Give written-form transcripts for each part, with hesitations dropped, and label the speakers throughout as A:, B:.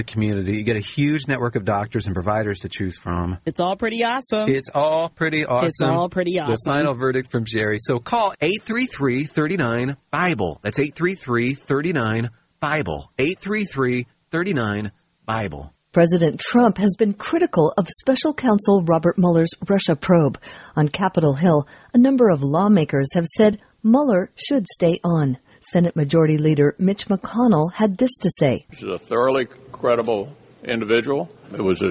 A: community. You get a huge network of doctors and providers to choose from.
B: It's all pretty awesome.
A: It's all pretty awesome.
B: It's all pretty awesome.
A: The final verdict from Jerry. So call 833-39-BIBLE. That's 833-39-BIBLE. 833-39-BIBLE.
C: President Trump has been critical of special counsel Robert Mueller's Russia probe. On Capitol Hill, a number of lawmakers have said Mueller should stay on. Senate Majority Leader Mitch McConnell had this to say.
D: He's a thoroughly credible individual. It was,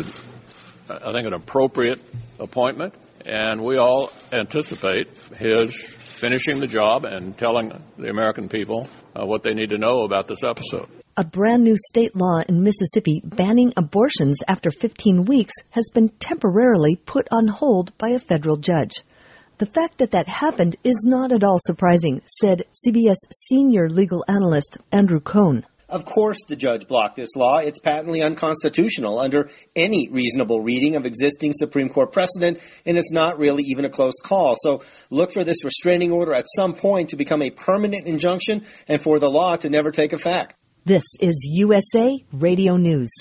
D: I think, an appropriate appointment, and we all anticipate his finishing the job and telling the American people what they need to know about this episode.
C: A brand new state law in Mississippi banning abortions after 15 weeks has been temporarily put on hold by a federal judge. The fact that happened is not at all surprising, said CBS senior legal analyst Andrew Cohn.
E: Of course the judge blocked this law. It's patently unconstitutional under any reasonable reading of existing Supreme Court precedent, and it's not really even a close call. So look for this restraining order at some point to become a permanent injunction and for the law to never take effect.
C: This is USA Radio News.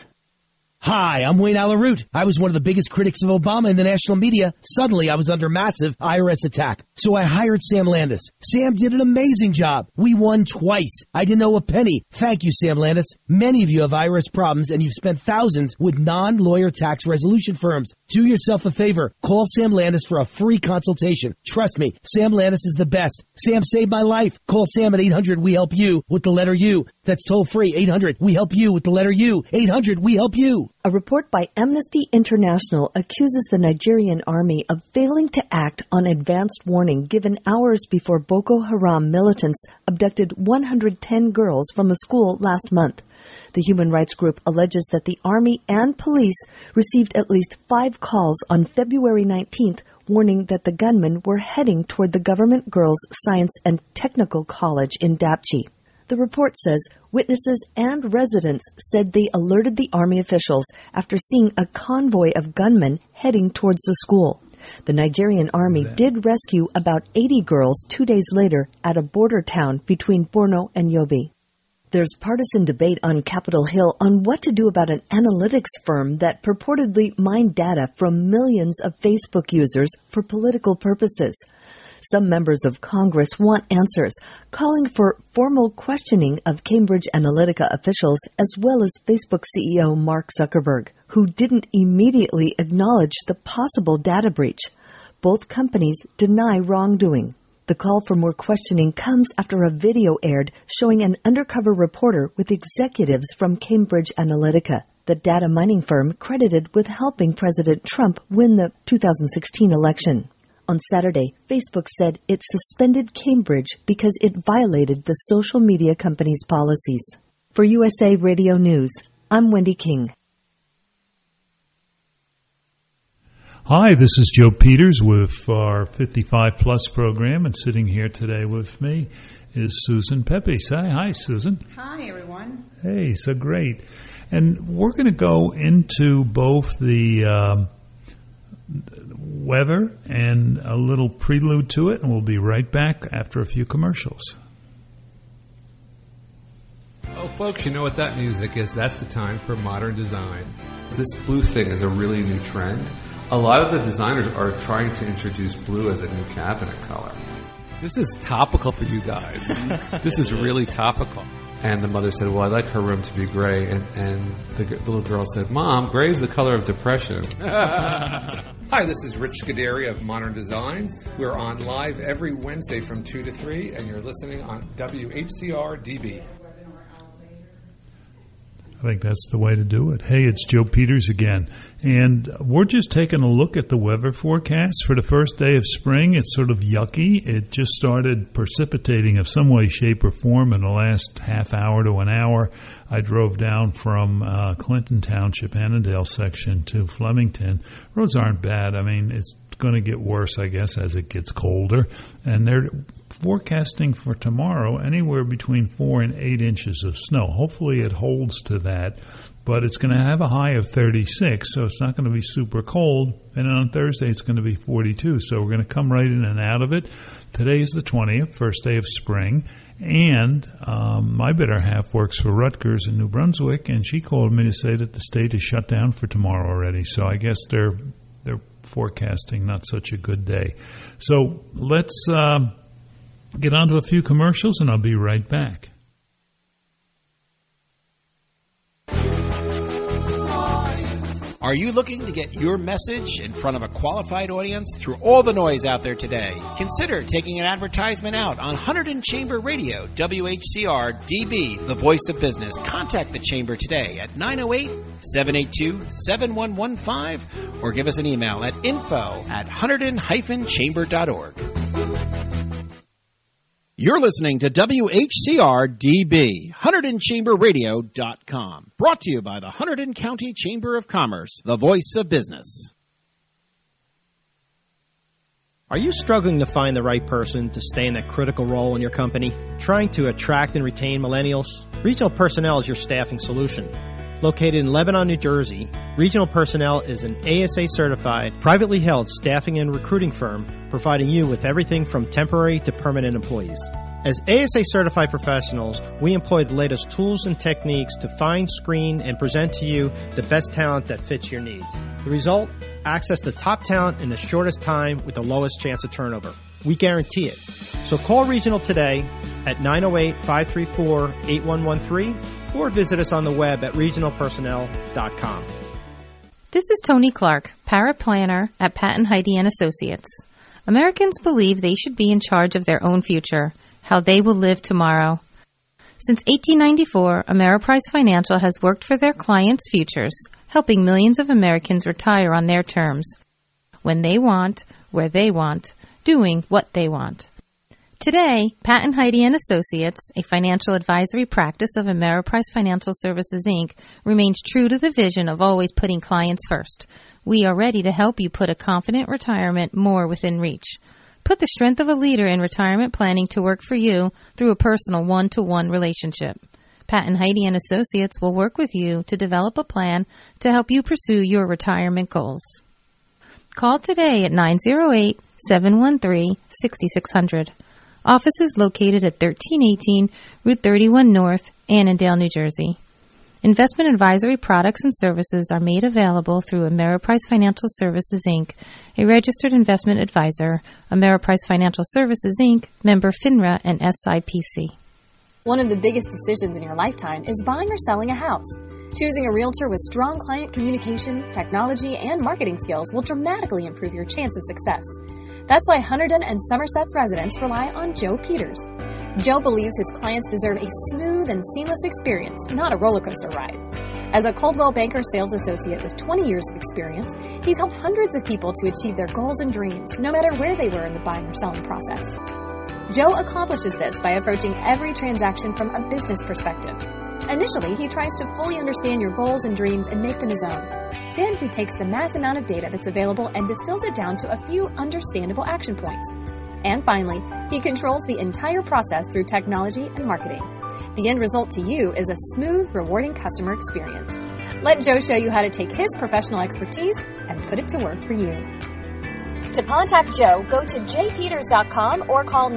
F: Hi, I'm Wayne Alaroot. I was one of the biggest critics of Obama in the national media. Suddenly, I was under massive IRS attack. So I hired Sam Landis. Sam did an amazing job. We won twice. I didn't owe a penny. Thank you, Sam Landis. Many of you have IRS problems, and you've spent thousands with non-lawyer tax resolution firms. Do yourself a favor. Call Sam Landis for a free consultation. Trust me, Sam Landis is the best. Sam saved my life. Call Sam at 800-WE-HELP-YOU with the letter U. That's toll free. 800-WE-HELP-YOU with the letter U. 800-WE-HELP-YOU.
C: A report by Amnesty International accuses the Nigerian army of failing to act on advanced warning given hours before Boko Haram militants abducted 110 girls from a school last month. The human rights group alleges that the army and police received at least 5 calls on February 19th warning that the gunmen were heading toward the Government Girls Science and Technical College in Dapchi. The report says witnesses and residents said they alerted the army officials after seeing a convoy of gunmen heading towards the school. The Nigerian army did rescue about 80 girls 2 days later at a border town between Borno and Yobe. There's partisan debate on Capitol Hill on what to do about an analytics firm that purportedly mined data from millions of Facebook users for political purposes. Some members of Congress want answers, calling for formal questioning of Cambridge Analytica officials as well as Facebook CEO Mark Zuckerberg, who didn't immediately acknowledge the possible data breach. Both companies deny wrongdoing. The call for more questioning comes after a video aired showing an undercover reporter with executives from Cambridge Analytica, the data mining firm credited with helping President Trump win the 2016 election. On Saturday, Facebook said it suspended Cambridge because it violated the social media company's policies. For USA Radio News, I'm Wendy King.
G: Hi, this is Joe Peters with our 55 Plus program, and sitting here today with me is Susan Pepe. Say hi, Susan.
H: Hi, everyone.
G: Hey, so great. And we're going to go into both the weather and a little prelude to it, and we'll be right back after a few commercials.
I: Oh, folks, you know what that music is. That's the time for modern design. This blue thing is a really new trend. A lot of the designers are trying to introduce blue as a new cabinet color. This is topical for you guys. This is really topical. And the mother said, well, I'd like her room to be gray. And the little girl said, Mom, gray is the color of depression. Hi, this is Rich Scuderi of Modern Design. We're on live every Wednesday from 2 to 3, and you're listening on WHCR DB.
G: I think that's the way to do it. Hey, it's Joe Peters again. And we're just taking a look at the weather forecast for the first day of spring. It's sort of yucky. It just started precipitating of some way, shape, or form in the last half hour to an hour. I drove down from Clinton Township, Annandale section to Flemington. Roads aren't bad. I mean, it's going to get worse, I guess, as it gets colder. And they're forecasting for tomorrow anywhere between 4 and 8 inches of snow. Hopefully it holds to that, but it's going to have a high of 36, so it's not going to be super cold. And then on Thursday it's going to be 42, so we're going to come right in and out of it. Today is the 20th, first day of spring, and my better half works for Rutgers in New Brunswick, and she called me to say that the state is shut down for tomorrow already. So I guess they're forecasting not such a good day. So let's get on to a few commercials, and I'll be right back.
B: Are you looking to get your message in front of a qualified audience through all the noise out there today? Consider taking an advertisement out on Hunterdon Chamber Radio, WHCR DB, the voice of business. Contact the Chamber today at 908-782-7115 or give us an email at info@hunterdon-chamber.org. You're listening to WHCR-DB, HunterdonChamberRadio.com. Brought to you by the Hunterdon County Chamber of Commerce, the voice of business.
H: Are you struggling to find the right person to stay in a critical role in your company? Trying to attract and retain millennials? Regional Personnel is your staffing solution. Located in Lebanon, New Jersey, Regional Personnel is an ASA-certified, privately held staffing and recruiting firm providing you with everything from temporary to permanent employees. As ASA-certified professionals, we employ the latest tools and techniques to find, screen, and present to you the best talent that fits your needs. The result? Access to top talent in the shortest time with the lowest chance of turnover. We guarantee it. So call Regional today at 908-534-8113 or visit us on the web at regionalpersonnel.com.
J: This is Tony Clark, paraplanner at Patton Heide & Associates. Americans believe they should be in charge of their own future, how they will live tomorrow. Since 1894, Ameriprise Financial has worked for their clients' futures, helping millions of Americans retire on their terms, when they want, where they want, doing what they want. Today, Patton Heide & Associates, a financial advisory practice of Ameriprise Financial Services, Inc., remains true to the vision of always putting clients first. We are ready to help you put a confident retirement more within reach. Put the strength of a leader in retirement planning to work for you through a personal one-to-one relationship. Patton Heide & Associates will work with you to develop a plan to help you pursue your retirement goals. Call today at 908-713-6600. Office is located at 1318 Route 31 North, Annandale, New Jersey. Investment advisory products and services are made available through Ameriprise Financial Services, Inc., a registered investment advisor. Ameriprise Financial Services, Inc., member FINRA and SIPC.
K: One of the biggest decisions in your lifetime is buying or selling a house. Choosing a realtor with strong client communication, technology, and marketing skills will dramatically improve your chance of success. That's why Hunterdon and Somerset's residents rely on Joe Peters. Joe believes his clients deserve a smooth and seamless experience, not a roller coaster ride. As a Coldwell Banker sales associate with 20 years of experience, he's helped hundreds of people to achieve their goals and dreams, no matter where they were in the buying or selling process. Joe accomplishes this by approaching every transaction from a business perspective. Initially, he tries to fully understand your goals and dreams and make them his own. Then he takes the mass amount of data that's available and distills it down to a few understandable action points. And finally, he controls the entire process through technology and marketing. The end result to you is a smooth, rewarding customer experience. Let Joe show you how to take his professional expertise and put it to work for you. To contact Joe, go to jpeters.com or call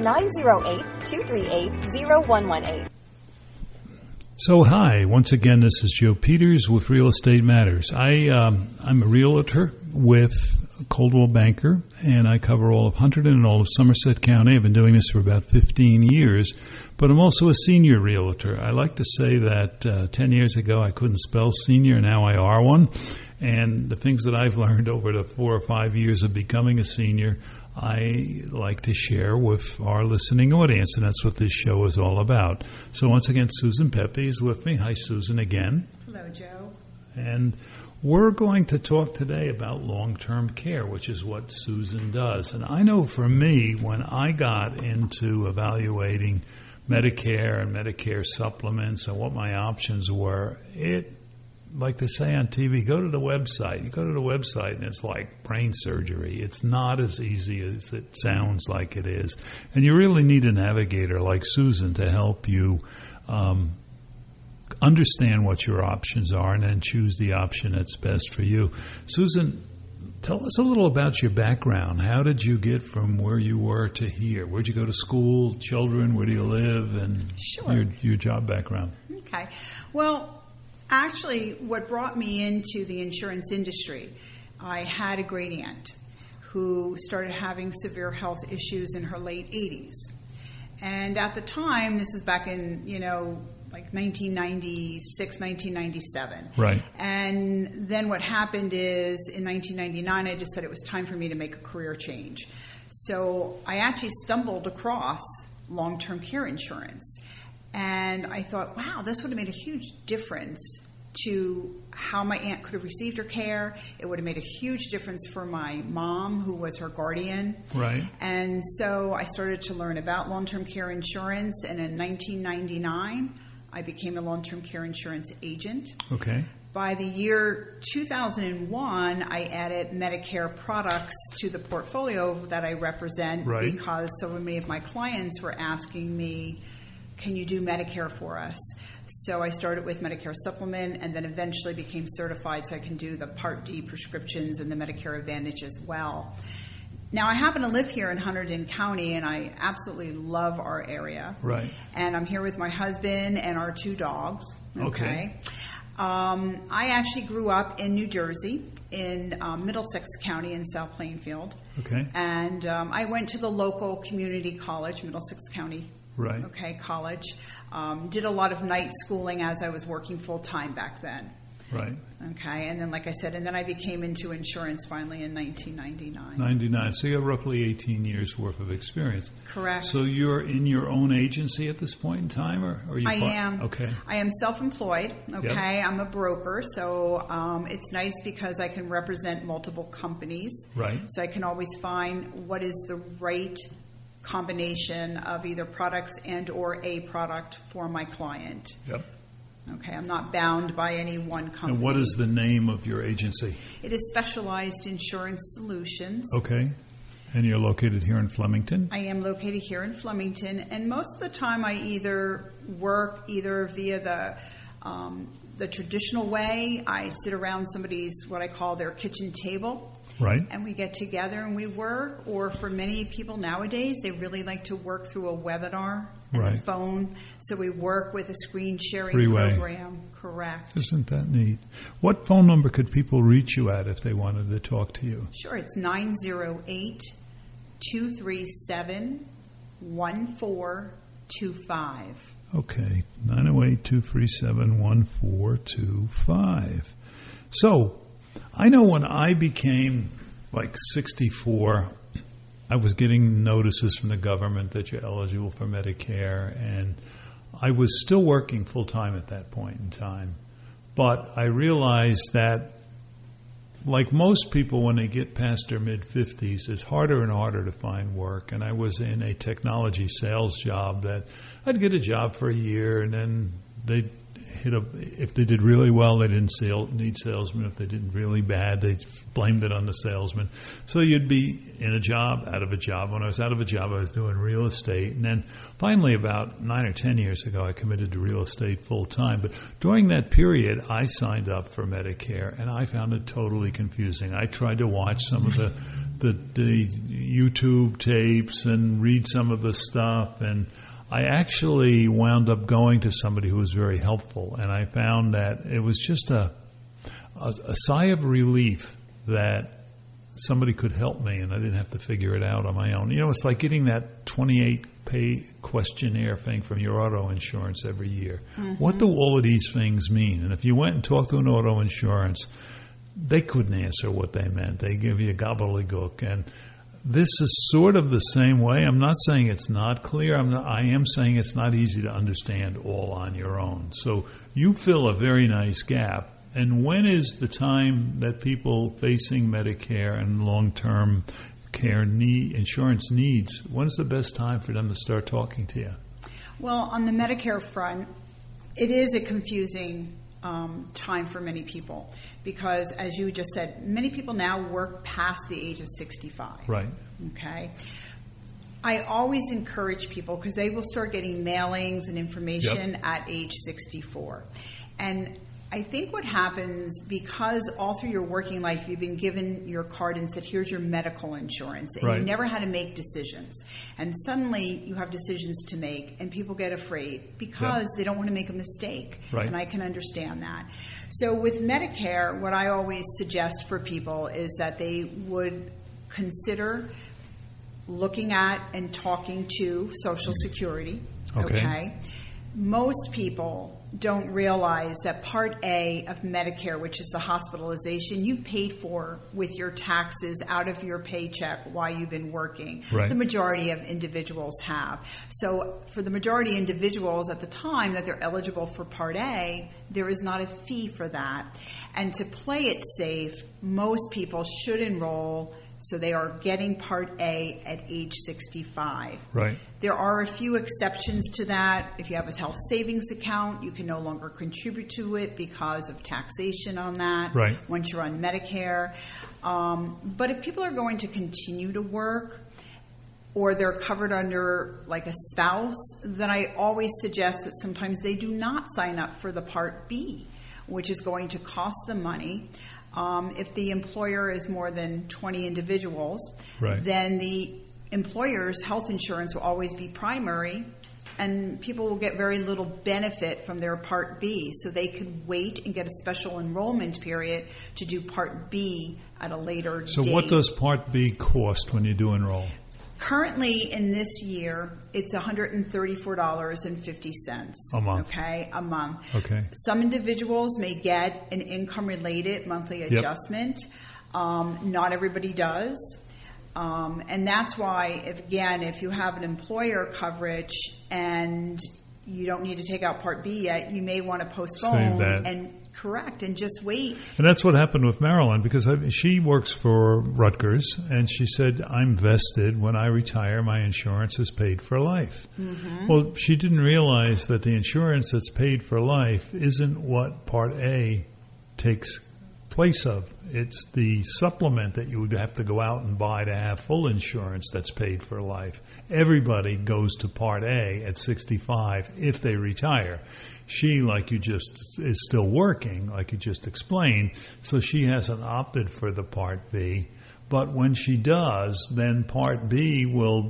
K: 908-238-0118.
G: So hi, once again, this is Joe Peters with Real Estate Matters. I'm a realtor with Coldwell Banker, and I cover all of Hunterdon and all of Somerset County. I've been doing this for about 15 years, but I'm also a senior realtor. I like to say that 10 years ago I couldn't spell senior, now I are one. And the things that I've learned over the 4 or 5 years of becoming a senior, I like to share with our listening audience, and that's what this show is all about. So once again, Susan Pepe is with me. Hi, Susan, again.
L: Hello, Joe.
G: And we're going to talk today about long-term care, which is what Susan does. And I know for me, when I got into evaluating Medicare and Medicare supplements and what my options were, it like they say on TV, go to the website. You go to the website and it's like brain surgery. It's not as easy as it sounds like it is. And you really need a navigator like Susan to help you understand what your options are and then choose the option that's best for you. Susan, tell us a little about your background. How did you get from where you were to here? Where'd you go to school, children, where do you live, and your job background?
L: Okay. Well, actually, what brought me into the insurance industry, I had a great aunt who started having severe health issues in her late 80s. And at the time, this was back in, like 1996, 1997.
G: Right.
L: And then what happened is in 1999, I just said it was time for me to make a career change. So I actually stumbled across long-term care insurance. And I thought, wow, this would have made a huge difference to how my aunt could have received her care. It would have made a huge difference for my mom, who was her guardian.
G: Right.
L: And so I started to learn about long-term care insurance. And in 1999, I became a long-term care insurance agent.
G: Okay.
L: By the year 2001, I added Medicare products to the portfolio that I represent because so many of my clients were asking me, can you do Medicare for us? So I started with Medicare Supplement and then eventually became certified so I can do the Part D prescriptions and the Medicare Advantage as well. Now, I happen to live here in Hunterdon County, and I absolutely love our area.
G: Right.
L: And I'm here with my husband and our 2 dogs. Okay. I actually grew up in New Jersey, in Middlesex County in South Plainfield.
G: Okay.
L: And I went to the local community college, Middlesex County.
G: Right.
L: Okay, college. Did a lot of night schooling as I was working full-time back then.
G: Right.
L: Okay, and then like I said, and then I became into insurance finally in 1999.
G: 99. So you have roughly 18 years worth of experience.
L: Correct.
G: So you're in your own agency at this point in time, or are you?
L: I am.
G: Okay.
L: I am self-employed. Okay.
G: Yep.
L: I'm a broker, so it's nice because I can represent multiple companies.
G: Right.
L: So I can always find what is the right combination of either products and or a product for my client.
G: Yep.
L: Okay, I'm not bound by any one company.
G: And what is the name of your agency?
L: It is Specialized Insurance Solutions.
G: Okay. And you're located here in Flemington?
L: I am located here in Flemington, and most of the time I either work via the traditional way. I sit around somebody's, what I call their kitchen table.
G: Right.
L: And we get together and we work, or for many people nowadays, they really like to work through a webinar and a phone. So we work with a screen sharing program. Correct.
G: Isn't that neat? What phone number could people reach you at if they wanted to talk to you?
L: Sure, it's 908-237-1425.
G: Okay, 908-237-1425. So, I know when I became like 64, I was getting notices from the government that you're eligible for Medicare, and I was still working full-time at that point in time. But I realized that, like most people when they get past their mid-50s, it's harder and harder to find work. And I was in a technology sales job that I'd get a job for a year, and then they'd if they did really well, they didn't need salesmen. If they did really bad, they blamed it on the salesman. So you'd be in a job, out of a job. When I was out of a job, I was doing real estate. And then finally, about 9 or 10 years ago, I committed to real estate full time. But during that period, I signed up for Medicare, and I found it totally confusing. I tried to watch some of the YouTube tapes and read some of the stuff, and I actually wound up going to somebody who was very helpful, and I found that it was just a sigh of relief that somebody could help me, and I didn't have to figure it out on my own. You know, it's like getting that 28-page questionnaire thing from your auto insurance every year. Mm-hmm. What do all of these things mean? And if you went and talked to an auto insurance, they couldn't answer what they meant. They give you a gobbledygook, and this is sort of the same way. I'm not saying it's not clear. I am saying it's not easy to understand all on your own. So you fill a very nice gap. And when is the time that people facing Medicare and long-term care insurance needs, when's the best time for them to start talking to you?
L: Well, on the Medicare front, it is a confusing time for many people because, as you just said, many people now work past the age of 65.
G: Right.
L: Okay. I always encourage people because they will start getting mailings and information at age 64. And I think what happens, because all through your working life you've been given your card and said, here's your medical insurance, and you never had to make decisions. And suddenly you have decisions to make, and people get afraid because they don't want to make a mistake.
G: Right.
L: And I can understand that. So with Medicare, what I always suggest for people is that they would consider looking at and talking to Social Security. Okay. Most people don't realize that Part A of Medicare, which is the hospitalization, you've paid for with your taxes out of your paycheck while you've been working.
G: Right.
L: The majority of individuals have. So for the majority of individuals at the time that they're eligible for Part A, there is not a fee for that. And to play it safe, most people should enroll so they are getting Part A at age 65.
G: Right.
L: There are a few exceptions to that. If you have a health savings account, you can no longer contribute to it because of taxation on that once you're on Medicare. But if people are going to continue to work or they're covered under like a spouse, then I always suggest that sometimes they do not sign up for the Part B, which is going to cost them money. If the employer is more than 20 individuals, then the employer's health insurance will always be primary, and people will get very little benefit from their Part B. So they could wait and get a special enrollment period to do Part B at a later date.
G: So what does Part B cost when you do enroll?
L: Currently, in this year, it's $134.50
G: a month.
L: Okay, a month.
G: Okay.
L: Some individuals may get an income-related monthly adjustment. Not everybody does. And that's why, if you have an employer coverage and you don't need to take out Part B yet, you may want to postpone and just wait.
G: And that's what happened with Marilyn, because she works for Rutgers, and she said, I'm vested. When I retire, my insurance is paid for life. Mm-hmm. Well, she didn't realize that the insurance that's paid for life isn't what Part A takes place of. It's the supplement that you would have to go out and buy to have full insurance that's paid for life. Everybody goes to Part A at 65 if they retire. She, is still working, like you just explained, so she hasn't opted for the Part B. But when she does, then Part B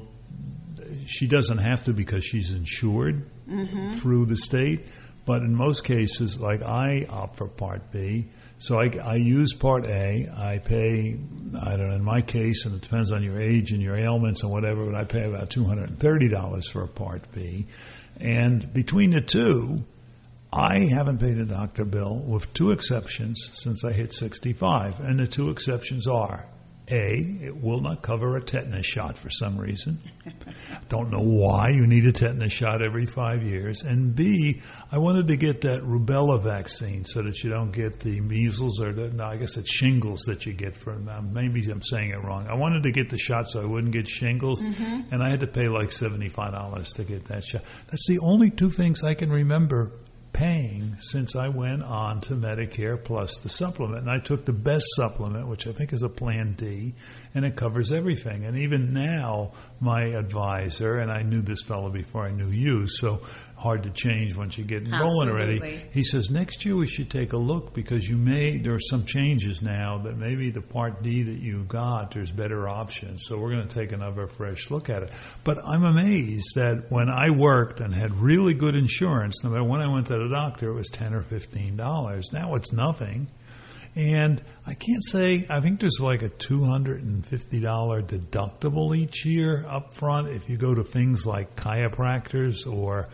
G: she doesn't have to because she's insured through the state. But in most cases, like I opt for Part B, so I use Part A. I pay, I don't know, in my case, and it depends on your age and your ailments and whatever, but I pay about $230 for a Part B. And between the two, I haven't paid a doctor bill, with two exceptions, since I hit 65. And the two exceptions are, A, it will not cover a tetanus shot for some reason. Don't know why you need a tetanus shot every 5 years. And B, I wanted to get that rubella vaccine so that you don't get the measles or I guess it's shingles that you get from maybe I'm saying it wrong. I wanted to get the shot so I wouldn't get shingles, and I had to pay like $75 to get that shot. That's the only two things I can remember paying since I went on to Medicare plus the supplement. And I took the best supplement, which I think is a Plan D, and it covers everything. And even now, my advisor, and I knew this fellow before I knew you, so hard to change once you get enrolling already. He says, next year we should take a look because there are some changes now that maybe the Part D that you got, there's better options. So we're going to take another fresh look at it. But I'm amazed that when I worked and had really good insurance, no matter when I went to the doctor, it was $10 or $15. Now it's nothing. And I can't say, I think there's like a $250 deductible each year up front if you go to things like chiropractors or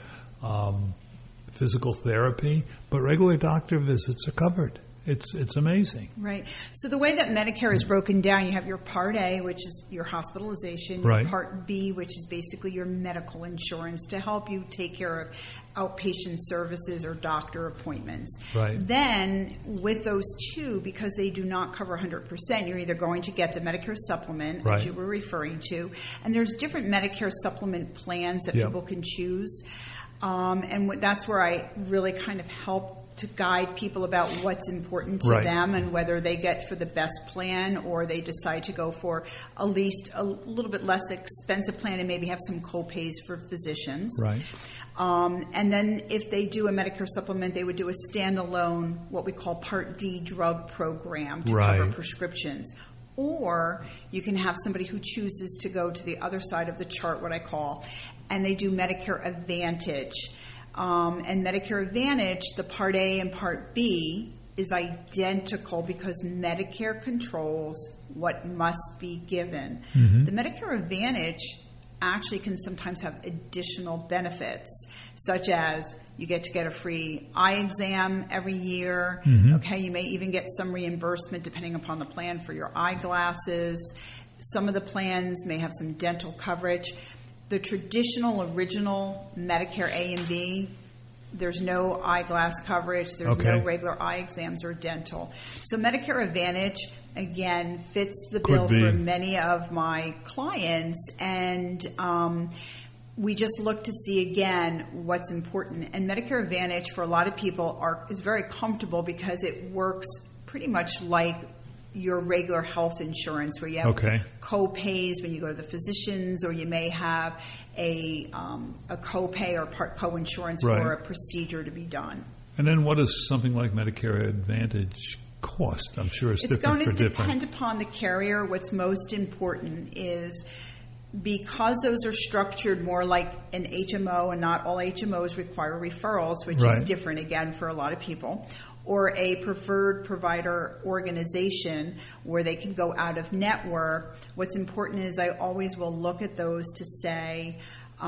G: physical therapy, but regular doctor visits are covered. It's amazing.
L: Right. So the way that Medicare is broken down, you have your Part A, which is your hospitalization, your Part B, which is basically your medical insurance to help you take care of outpatient services or doctor appointments.
G: Right.
L: Then with those two, because they do not cover 100%, you're either going to get the Medicare supplement, as you were referring to, and there's different Medicare supplement plans that people can choose. And that's where I really kind of help to guide people about what's important to them and whether they get for the best plan or they decide to go for at least a little bit less expensive plan and maybe have some co-pays for physicians.
G: Right.
L: And then if they do a Medicare supplement, they would do a standalone, what we call Part D drug program to cover prescriptions. Or you can have somebody who chooses to go to the other side of the chart, what I call, and they do Medicare Advantage. And Medicare Advantage, the Part A and Part B, is identical because Medicare controls what must be given. Mm-hmm. The Medicare Advantage actually can sometimes have additional benefits, such as you get to get a free eye exam every year. Mm-hmm. Okay, you may even get some reimbursement depending upon the plan for your eyeglasses. Some of the plans may have some dental coverage. The traditional original Medicare A and B, there's no eyeglass coverage. There's no regular eye exams or dental. So Medicare Advantage, again, fits the bill for many of my clients. And we just look to see, again, what's important. And Medicare Advantage, for a lot of people, is very comfortable because it works pretty much like your regular health insurance, where you have co-pays when you go to the physicians, or you may have a co-pay or part co-insurance for a procedure to be done.
G: And then what does something like Medicare Advantage cost? I'm sure it's different for different.
L: It's going to depend upon the carrier. What's most important is, because those are structured more like an HMO, and not all HMOs require referrals, which is different again for a lot of people, or a preferred provider organization where they can go out of network. What's important is I always will look at those to say,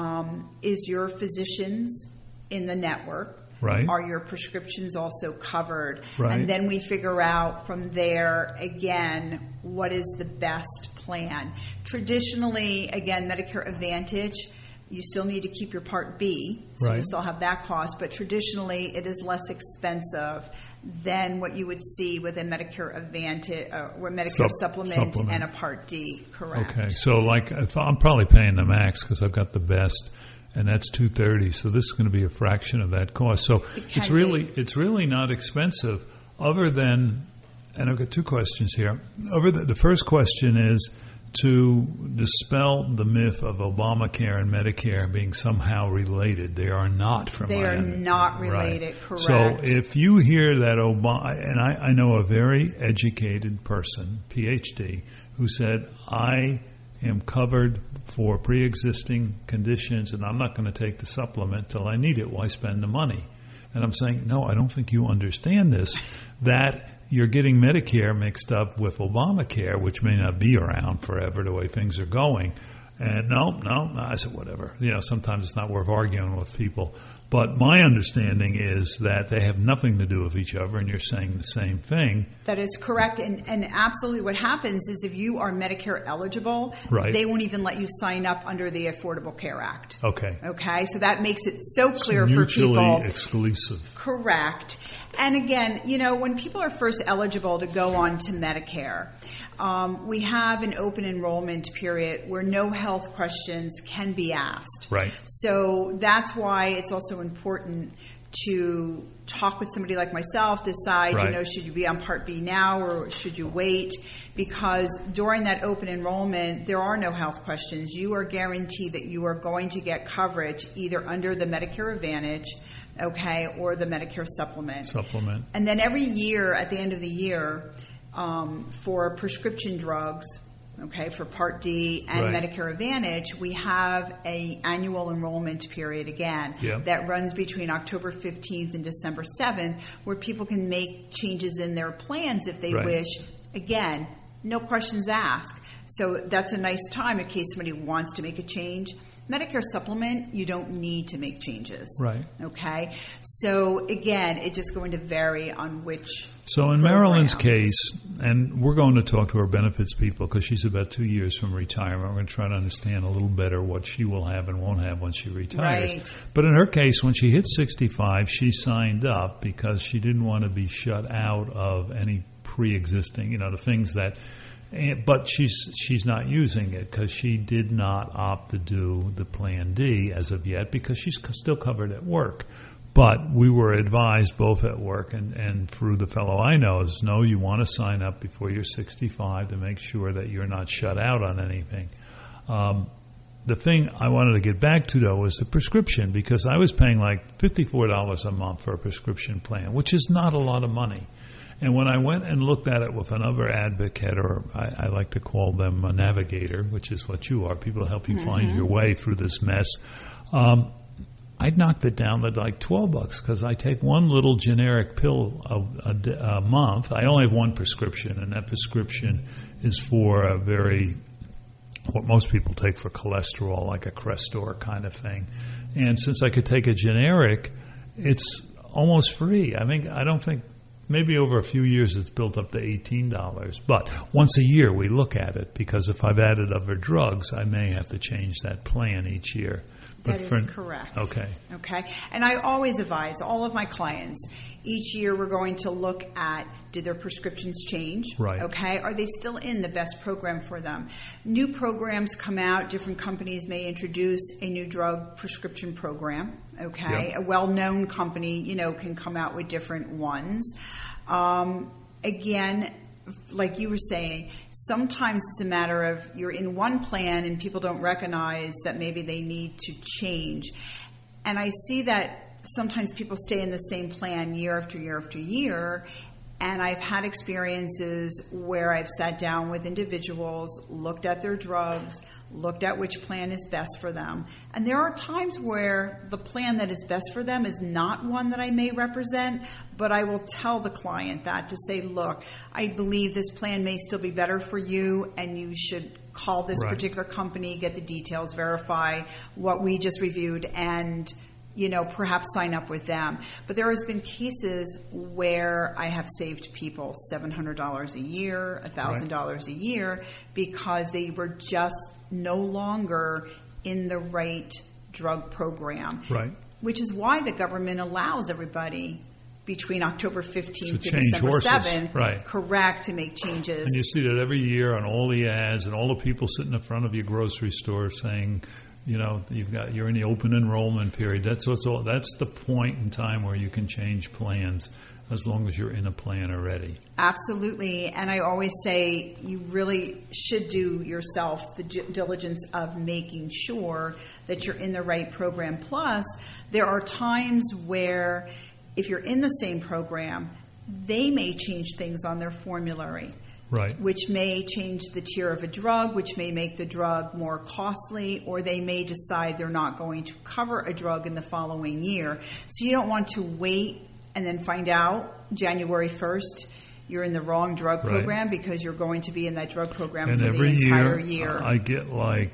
L: is your physicians in the network?
G: Right.
L: Are your prescriptions also covered? Right. And then we figure out from there, again, what is the best plan. Traditionally, again, Medicare Advantage, you still need to keep your Part B, so you still have that cost, but traditionally it is less expensive than what you would see with a Medicare Advantage or Medicare supplement and a Part D, correct.
G: Okay, so like if I'm probably paying the max because I've got the best, and that's $230, so this is going to be a fraction of that cost. So it's really not expensive, other than, and I've got two questions here. The first question is to dispel the myth of Obamacare and Medicare being somehow related. They are not, from my understanding.
L: They are not related, correct.
G: So if you hear that and I know a very educated person, PhD, who said, I am covered for pre-existing conditions and I'm not going to take the supplement till I need it. Why spend the money? And I'm saying, no, I don't think you understand this, that you're getting Medicare mixed up with Obamacare, which may not be around forever the way things are going. And no, I said, whatever. Sometimes it's not worth arguing with people. But my understanding is that they have nothing to do with each other, and you're saying the same thing.
L: That is correct. And absolutely what happens is if you are Medicare eligible, they won't even let you sign up under the Affordable Care Act.
G: Okay.
L: So that makes it so clear for people.
G: Mutually exclusive.
L: Correct. And again, when people are first eligible to go on to Medicare, we have an open enrollment period where no health questions can be asked.
G: Right.
L: So that's why it's also important to talk with somebody like myself, decide, should you be on Part B now or should you wait? Because during that open enrollment, there are no health questions. You are guaranteed that you are going to get coverage either under the Medicare Advantage, or the Medicare Supplement. And then every year, at the end of the year, for prescription drugs, for Part D and Medicare Advantage, we have an annual enrollment period again that runs between October 15th and December 7th, where people can make changes in their plans if they wish. Again, no questions asked. So that's a nice time in case somebody wants to make a change. Medicare Supplement, you don't need to make changes.
G: Right.
L: Okay? So, again, it's just going to vary on which
G: So in Marilyn's case, and we're going to talk to her benefits people because she's about 2 years from retirement. We're going to try to understand a little better what she will have and won't have when she retires.
L: Right.
G: But in her case, when she hit 65, she signed up because she didn't want to be shut out of any pre-existing, the things that... But she's not using it because she did not opt to do the Plan D as of yet because she's still covered at work. But we were advised both at work and through the fellow I know is, no, you want to sign up before you're 65 to make sure that you're not shut out on anything. The thing I wanted to get back to, though, was the prescription, because I was paying like $54 a month for a prescription plan, which is not a lot of money. And when I went and looked at it with another advocate, or I like to call them a navigator, which is what you are, people help you find your way through this mess, I'd knocked it down to like $12 because I take one little generic pill a month. I only have one prescription, and that prescription is for a what most people take for cholesterol, like a Crestor kind of thing. And since I could take a generic, it's almost free. I don't think, maybe over a few years it's built up to $18. But once a year we look at it, because if I've added other drugs, I may have to change that plan each year.
L: That is correct.
G: Okay.
L: And I always advise all of my clients, each year we're going to look at, did their prescriptions change?
G: Right.
L: Okay. Are they still in the best program for them? New programs come out. Different companies may introduce a new drug prescription program. Okay. Yep. A well-known company, can come out with different ones. Again, like you were saying, sometimes it's a matter of you're in one plan and people don't recognize that maybe they need to change. And I see that sometimes people stay in the same plan year after year after year. And I've had experiences where I've sat down with individuals, looked at their drugs, looked at which plan is best for them. And there are times where the plan that is best for them is not one that I may represent, but I will tell the client that to say, look, I believe this plan may still be better for you, and you should call this particular company, get the details, verify what we just reviewed, and perhaps sign up with them. But there has been cases where I have saved people $700 a year, $1,000 a year, because they were just no longer in the right drug program. Right. Which is why the government allows everybody between October 15th to December 7th, correct, to make changes.
G: And you see that every year on all the ads and all the people sitting in front of your grocery store saying, you're in the open enrollment period. That's the point in time where you can change plans, as long as you're in a plan already.
L: Absolutely. And I always say you really should do yourself the diligence of making sure that you're in the right program. Plus, there are times where if you're in the same program, they may change things on their formulary. Right. Which may change the tier of a drug, which may make the drug more costly, or they may decide they're not going to cover a drug in the following year. So you don't want to wait and then find out January 1st you're in the wrong drug program, because you're going to be in that drug program for the entire year.
G: I get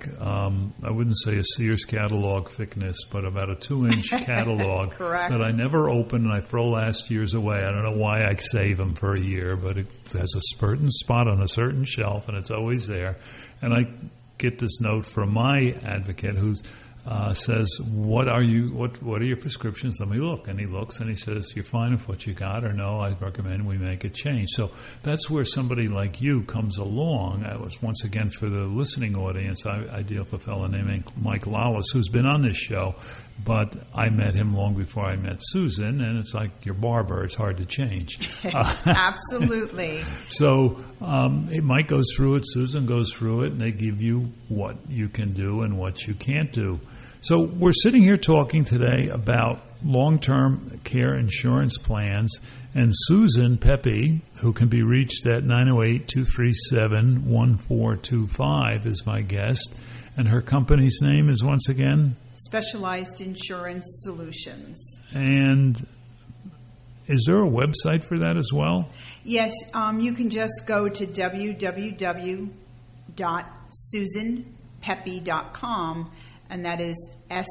G: I wouldn't say a Sears catalog thickness, but about a 2-inch catalog that I never open, and I throw last year's away. I don't know why I save them for a year, but it has a certain spot on a certain shelf, and it's always there. And I get this note from my advocate who's says, what are your prescriptions? Let me look. And he looks and he says, you're fine with what you got, or no, I recommend we make a change. So that's where somebody like you comes along. I was, once again, for the listening audience, I deal with a fellow named Mike Lawless, who's been on this show, but I met him long before I met Susan, and it's like your barber. It's hard to change.
L: Absolutely.
G: So Mike goes through it, Susan goes through it, and they give you what you can do and what you can't do. So we're sitting here talking today about long-term care insurance plans, and Susan Pepe, who can be reached at 908-237-1425, is my guest. And her company's name is, once again?
L: Specialized Insurance Solutions.
G: And is there a website for that as well?
L: Yes, you can just go to www.susanpepe.com, and that is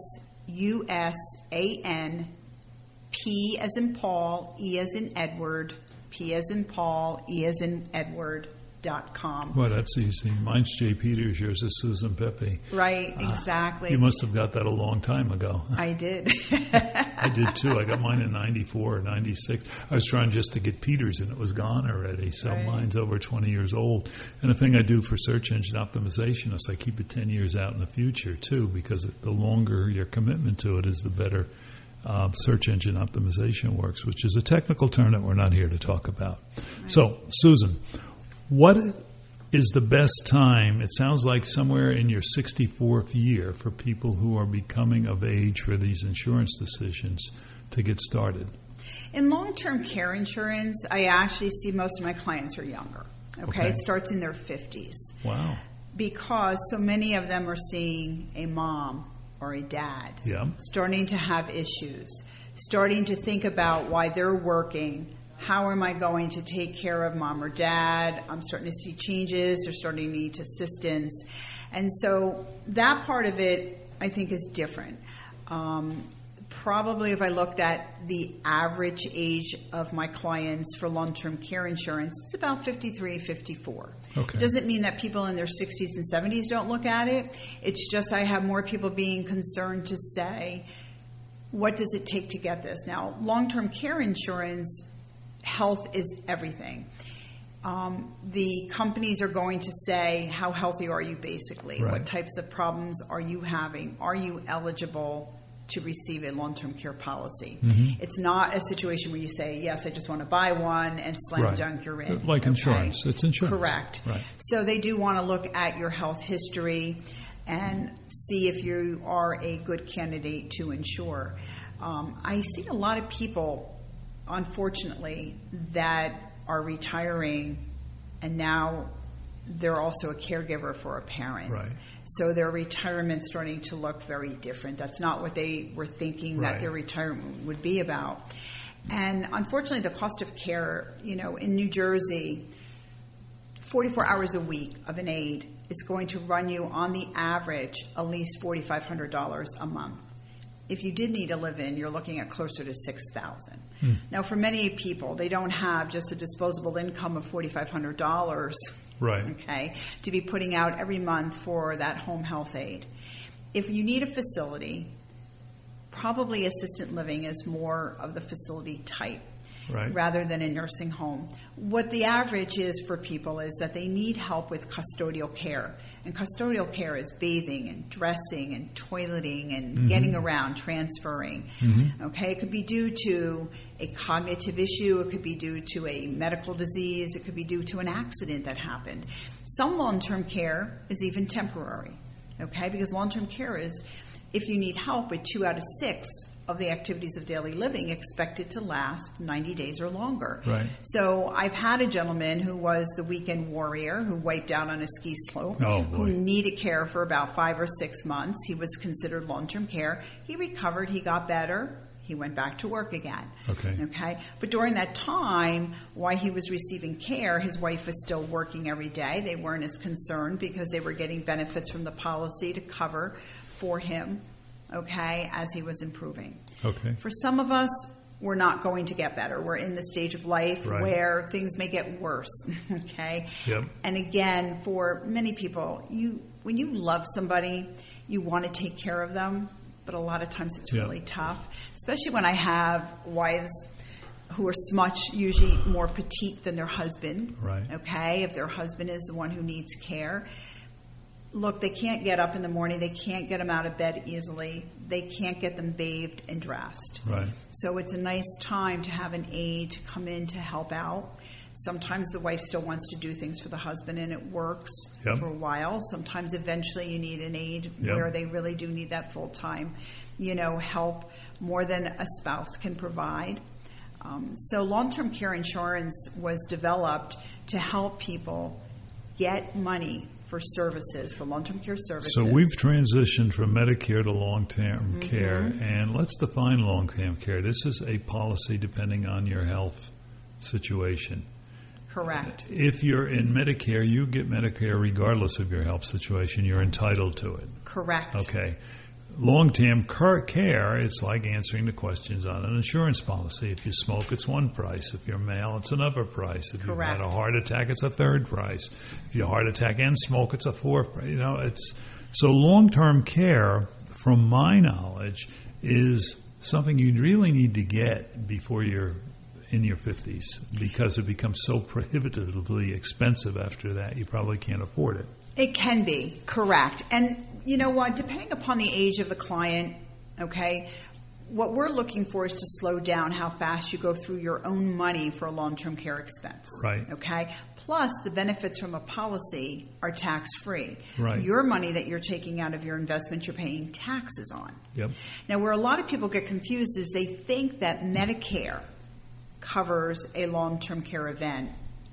L: SUSAN, P as in Paul, E as in Edward, P as in Paul, E as in Edward.com.
G: Well, that's easy. Mine's J. Peters, yours is Susan Pepe.
L: Right, exactly.
G: You must have got that a long time ago.
L: I did.
G: I did too. I got mine in 94 or 96. I was trying just to get Peters, and it was gone already. So mine's over 20 years old. And the thing I do for search engine optimization is I keep it 10 years out in the future too, because the longer your commitment to it is, the better search engine optimization works, which is a technical term that we're not here to talk about. Right. So, Susan, what is the best time? It sounds like somewhere in your 64th year for people who are becoming of age for these insurance decisions to get started.
L: In long-term care insurance, I actually see most of my clients are younger. Okay? It starts in their 50s.
G: Wow.
L: Because so many of them are seeing a mom or a dad starting to have issues, starting to think about why they're working. How am I going to take care of mom or dad? I'm starting to see changes. They're starting to need assistance. And so that part of it, I think, is different. Probably if I looked at the average age of my clients for long-term care insurance, it's about 53, 54. Okay. It doesn't mean that people in their 60s and 70s don't look at it. It's just I have more people being concerned to say, what does it take to get this? Now, long-term care insurance, health is everything. The companies are going to say, how healthy are you basically? Right. What types of problems are you having? Are you eligible to receive a long-term care policy? Mm-hmm. It's not a situation where you say, yes, I just want to buy one and slam dunk, you're in.
G: Like insurance. It's insurance.
L: Correct. Right. So they do want to look at your health history and see if you are a good candidate to insure. I see a lot of people, unfortunately, that are retiring and now they're also a caregiver for a parent. Right. So their retirement's starting to look very different. That's not what they were thinking that their retirement would be about. And unfortunately, the cost of care, in New Jersey, 44 hours a week of an aide is going to run you on the average at least $4,500 a month. If you did need a live-in, you're looking at closer to $6,000. Now, for many people, they don't have just a disposable income of $4,500.
G: Right.
L: Okay, to be putting out every month for that home health aide. If you need a facility, probably assisted living is more of the facility type rather than a nursing home. What the average is for people is that they need help with custodial care. And custodial care is bathing and dressing and toileting and getting around, transferring. Okay, it could be due to a cognitive issue. It could be due to a medical disease. It could be due to an accident that happened. Some long-term care is even temporary. Okay, because long-term care is if you need help with 2 out of 6 of the activities of daily living expected to last 90 days or longer. Right. So I've had a gentleman who was the weekend warrior who wiped out on a ski slope, who needed care for about 5 or 6 months. He was considered long-term care. He recovered. He got better. He went back to work again. Okay. But during that time, while he was receiving care, his wife was still working every day. They weren't as concerned because they were getting benefits from the policy to cover for him, as he was improving. For some of us, we're not going to get better. We're in the stage of life where things may get worse. And again, for many people, when you love somebody, you want to take care of them, but a lot of times it's really tough, especially when I have wives who are usually more petite than their husband. If their husband is the one who needs care. Look, they can't get up in the morning. They can't get them out of bed easily. They can't get them bathed and dressed. So it's a nice time to have an aide to come in to help out. Sometimes the wife still wants to do things for the husband, and it works for a while. Sometimes eventually you need an aide where they really do need that full-time, help more than a spouse can provide. So long-term care insurance was developed to help people get money for services, for long-term care services.
G: So we've transitioned from Medicare to long-term care, and let's define long-term care. This is a policy depending on your health situation.
L: Correct.
G: If you're in Medicare, you get Medicare regardless of your health situation. You're entitled to it.
L: Correct.
G: Okay. Long-term care, it's like answering the questions on an insurance policy. If you smoke, it's one price. If you're male, it's another price. If you've had a heart attack, it's a third price. If you heart attack and smoke, it's a fourth price. So long-term care, from my knowledge, is something you really need to get before you're in your 50s, because it becomes so prohibitively expensive after that, you probably can't afford it.
L: It can be, correct. And you know what, depending upon the age of the client, what we're looking for is to slow down how fast you go through your own money for a long-term care expense.
G: Right.
L: Okay? Plus, the benefits from a policy are tax-free.
G: Right.
L: Your money that you're taking out of your investment, you're paying taxes on.
G: Yep.
L: Now, where a lot of people get confused is they think that Medicare covers a long-term care event.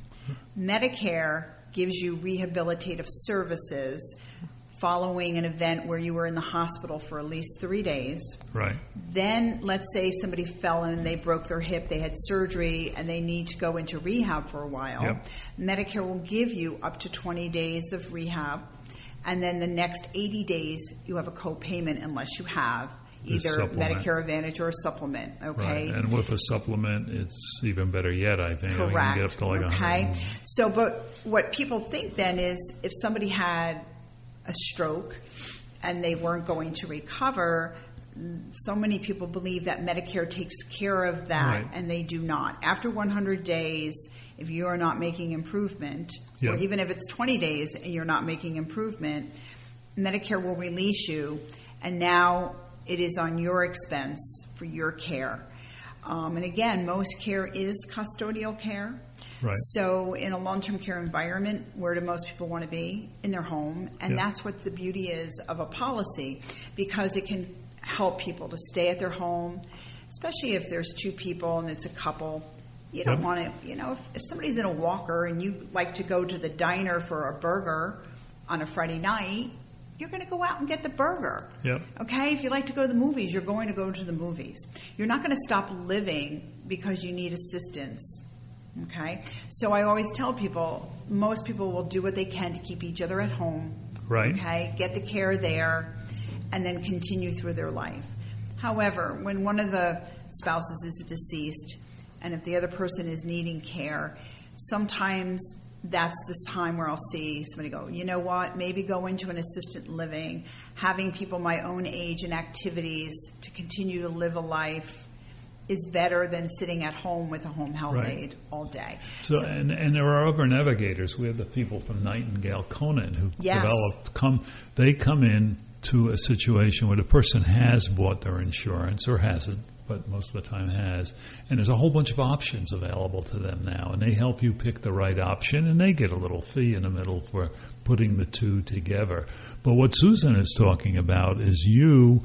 L: Medicare gives you rehabilitative services following an event where you were in the hospital for at least 3 days.
G: Right.
L: Then, let's say somebody fell and they broke their hip, they had surgery, and they need to go into rehab for a while.
G: Yep.
L: Medicare will give you up to 20 days of rehab, and then the next 80 days you have a co-payment unless you have either Medicare Advantage or a supplement. Okay.
G: Right. And with a supplement, it's even better yet, I think.
L: Correct.
G: You can get up to like
L: okay. So, but what people think then is if somebody had a stroke and they weren't going to recover, so many people believe that Medicare takes care of that,
G: right.
L: And they do not. After 100 days, if you are not making improvement,
G: yep.
L: or even if it's 20 days and you're not making improvement, Medicare will release you, and now it is on your expense for your care. And again, most care is custodial care.
G: Right.
L: So in a long-term care environment, where do most people want to be? In their home. And
G: yep.
L: that's what the beauty is of a policy, because it can help people to stay at their home, especially if there's two people and it's a couple. You don't
G: yep.
L: want to, if somebody's in a walker and you like to go to the diner for a burger on a Friday night, you're going to go out and get the burger.
G: Yep.
L: Okay? If you like to go to the movies, you're going to go to the movies. You're not going to stop living because you need assistance. Okay? So I always tell people, most people will do what they can to keep each other at home.
G: Right.
L: Okay? Get the care there and then continue through their life. However, when one of the spouses is deceased and if the other person is needing care, sometimes that's this time where I'll see somebody go, you know what, maybe go into an assisted living, having people my own age and activities to continue to live a life is better than sitting at home with a home health
G: right.
L: aide all day.
G: So and there are other navigators. We have the people from Nightingale Conant who
L: yes.
G: they come in to a situation where the person has bought their insurance or hasn't, but most of the time has, and there's a whole bunch of options available to them now, and they help you pick the right option, and they get a little fee in the middle for putting the two together. But what Susan is talking about is you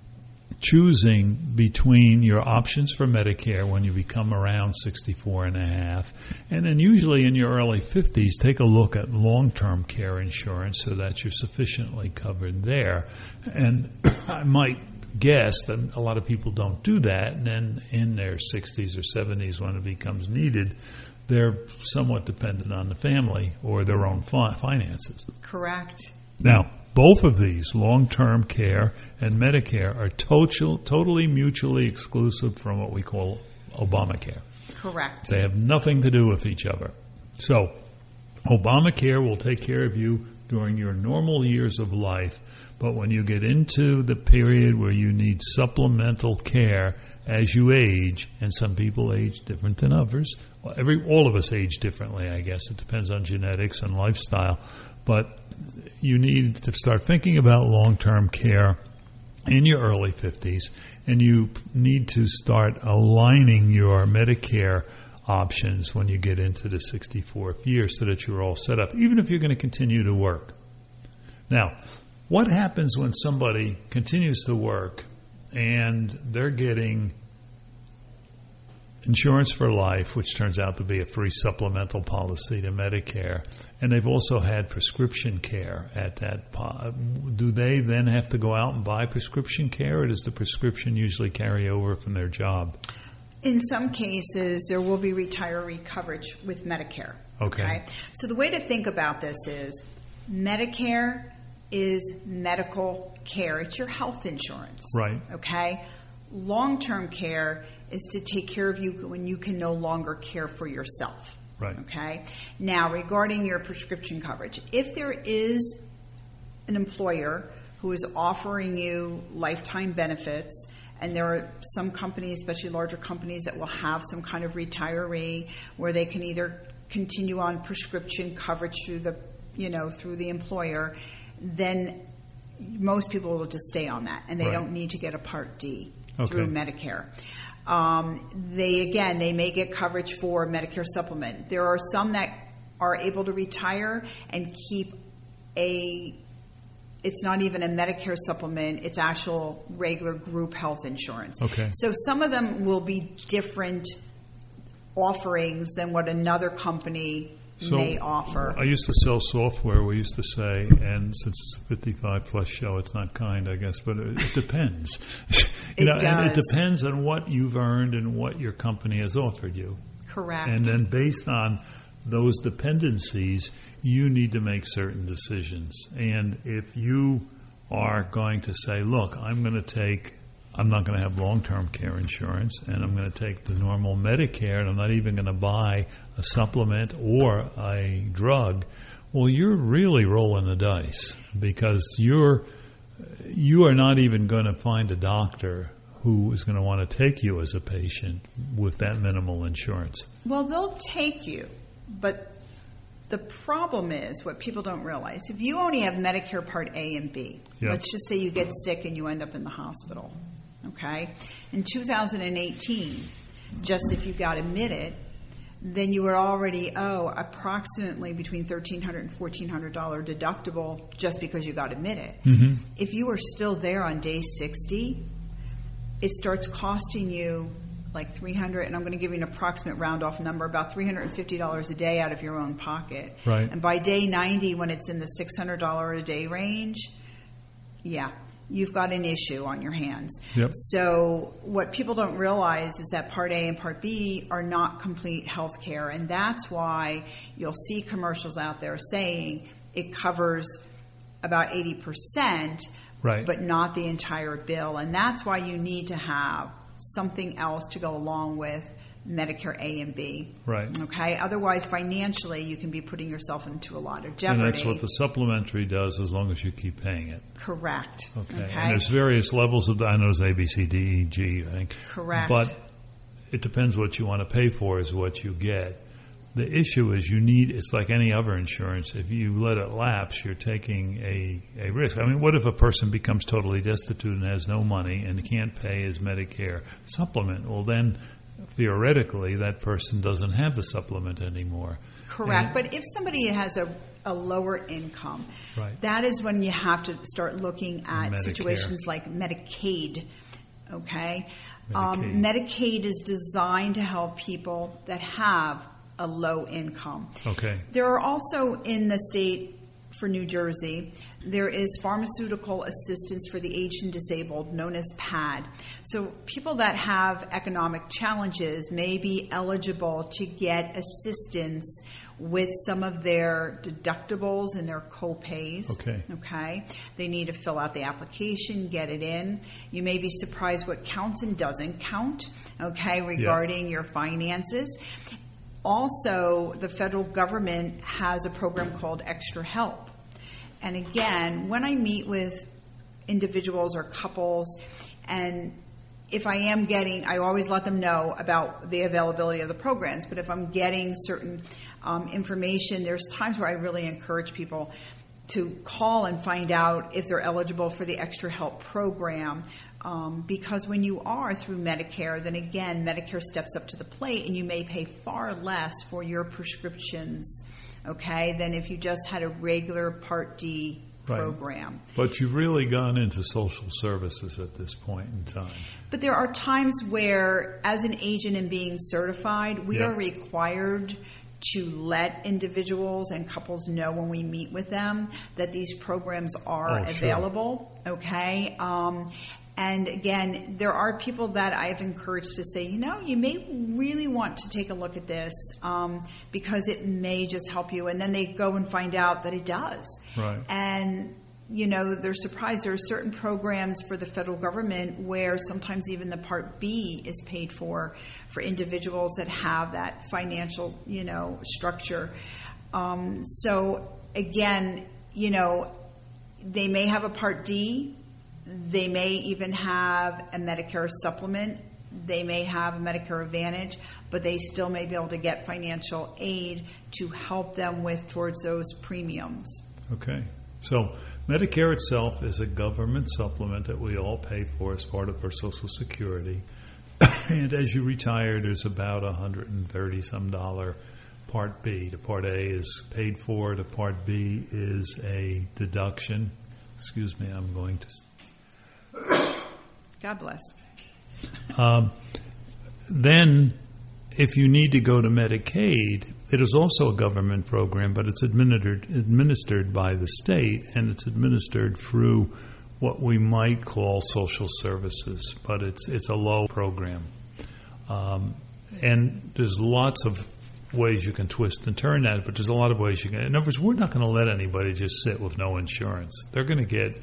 G: choosing between your options for Medicare when you become around 64 and a half, and then usually in your early 50s, take a look at long-term care insurance so that you're sufficiently covered there. And I might guess that a lot of people don't do that, and then in their 60s or 70s when it becomes needed, they're somewhat dependent on the family or their own finances.
L: Correct.
G: Now, both of these, long-term care and Medicare, are totally mutually exclusive from what we call Obamacare.
L: Correct.
G: They have nothing to do with each other. So, Obamacare will take care of you during your normal years of life, but when you get into the period where you need supplemental care as you age, and some people age different than others, all of us age differently, I guess. It depends on genetics and lifestyle. But you need to start thinking about long-term care in your early 50s, and you need to start aligning your Medicare options when you get into the 64th year so that you're all set up, even if you're going to continue to work. Now, what happens when somebody continues to work and they're getting insurance for life, which turns out to be a free supplemental policy to Medicare, and they've also had prescription care at that? Do they then have to go out and buy prescription care, or does the prescription usually carry over from their job?
L: In some cases, there will be retiree coverage with Medicare.
G: Okay.
L: So the way to think about this is Medicare is medical care. It's your health insurance.
G: Right.
L: Okay? Long-term care is to take care of you when you can no longer care for yourself.
G: Right.
L: Okay? Now, regarding your prescription coverage, if there is an employer who is offering you lifetime benefits, and there are some companies, especially larger companies, that will have some kind of retiree where they can either continue on prescription coverage through the employer, then most people will just stay on that, and they
G: right.
L: don't need to get a Part D. through Medicare. They may get coverage for Medicare supplement. There are some that are able to retire and keep it's not even a Medicare supplement, it's actual regular group health insurance.
G: Okay.
L: So some of them will be different offerings than what another company may offer.
G: I used to sell software, we used to say, and since it's a 55-plus show, it's not kind, I guess, but it depends.
L: It
G: does. And it depends on what you've earned and what your company has offered you.
L: Correct.
G: And then based on those dependencies, you need to make certain decisions. And if you are going to say, look, I'm not going to have long-term care insurance, and I'm going to take the normal Medicare, and I'm not even going to buy a supplement or a drug, well, you're really rolling the dice, because you are not even going to find a doctor who is going to want to take you as a patient with that minimal insurance.
L: Well, they'll take you, but the problem is what people don't realize. If you only have Medicare Part A and B, let's just say you get sick and you end up in the hospital, okay? In 2018, just if you got admitted, then you would already owe approximately between $1,300 and $1,400 deductible just because you got admitted.
G: Mm-hmm.
L: If you are still there on day 60, it starts costing you like $300, and I'm going to give you an approximate round-off number, about $350 a day out of your own pocket.
G: Right.
L: And by day 90, when it's in the $600 a day range, you've got an issue on your hands.
G: Yep.
L: So what people don't realize is that Part A and Part B are not complete health care, and that's why you'll see commercials out there saying it covers about 80%, but not the entire bill. And that's why you need to have something else to go along with Medicare A and B.
G: Right.
L: Okay? Otherwise, financially, you can be putting yourself into a lot of jeopardy.
G: And that's what the supplementary does, as long as you keep paying it.
L: Correct.
G: Okay. And there's various levels of, I know there's A, B, C, D, E, G, I think.
L: Correct.
G: But it depends what you want to pay for is what you get. The issue is it's like any other insurance. If you let it lapse, you're taking a risk. I mean, what if a person becomes totally destitute and has no money and can't pay his Medicare supplement? Well, then theoretically, that person doesn't have the supplement anymore.
L: Correct. But if somebody has a lower income, that is when you have to start looking at
G: Medicare.
L: Situations like Medicaid. Okay? Medicaid is designed to help people that have a low income.
G: Okay.
L: There are also in the state for New Jersey, there is pharmaceutical assistance for the aged and disabled, known as PAD. So people that have economic challenges may be eligible to get assistance with some of their deductibles and their co-pays. Okay. They need to fill out the application, get it in. You may be surprised what counts and doesn't count, regarding your finances. Also, the federal government has a program called Extra Help. And again, when I meet with individuals or couples, and if I am I always let them know about the availability of the programs, but if I'm getting certain information, there's times where I really encourage people to call and find out if they're eligible for the Extra Help program. Because when you are through Medicare, then again, Medicare steps up to the plate and you may pay far less for your prescriptions, than if you just had a regular Part D program.
G: But you've really gone into social services at this point in time.
L: But there are times where, as an agent and being certified, we are required to let individuals and couples know when we meet with them that these programs are available, And again, there are people that I've encouraged to say, you may really want to take a look at this because it may just help you. And then they go and find out that it does.
G: Right.
L: And, they're surprised. There are certain programs for the federal government where sometimes even the Part B is paid for individuals that have that financial, structure. So again, they may have a Part D. They may even have a Medicare supplement. They may have a Medicare Advantage, but they still may be able to get financial aid to help them towards those premiums.
G: Okay. So Medicare itself is a government supplement that we all pay for as part of our Social Security. And as you retire, there's about $130-some Part B. The Part A is paid for. The Part B is a deduction. Excuse me, I'm going to...
L: God bless.
G: Then, if you need to go to Medicaid, it is also a government program, but it's administered by the state, and it's administered through what we might call social services, but it's a low program. And there's lots of ways you can twist and turn that, but there's a lot of ways you can. In other words, we're not going to let anybody just sit with no insurance. They're going to get